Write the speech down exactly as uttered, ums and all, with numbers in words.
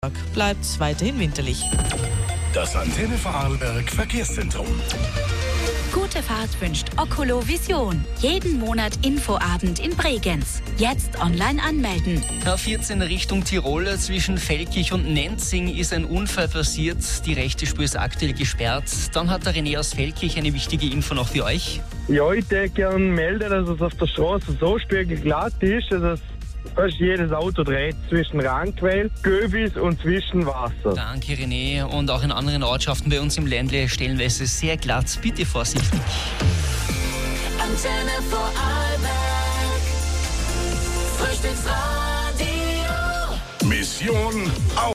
bleibt es weiterhin winterlich. Das Antenne Vorarlberg Verkehrszentrum. Gute Fahrt wünscht Oculo Vision. Jeden Monat Infoabend in Bregenz. Jetzt online anmelden. A vierzehn Richtung Tirol zwischen Feldkirch und Nenzing ist ein Unfall passiert. Die rechte Spur ist aktuell gesperrt. Dann hat der René aus Feldkirch eine wichtige Info noch für euch. Ja, ich würde gerne melden, dass es auf der Straße so spiegelglatt ist, dass fast jedes Auto dreht zwischen Rangquell, Göbis und zwischen Wasser. Danke, René. Und auch in anderen Ortschaften bei uns im Ländle stellenweise sehr glatt. Bitte vorsichtig. Antenne Vorarlberg. Frühstücksradio. Mission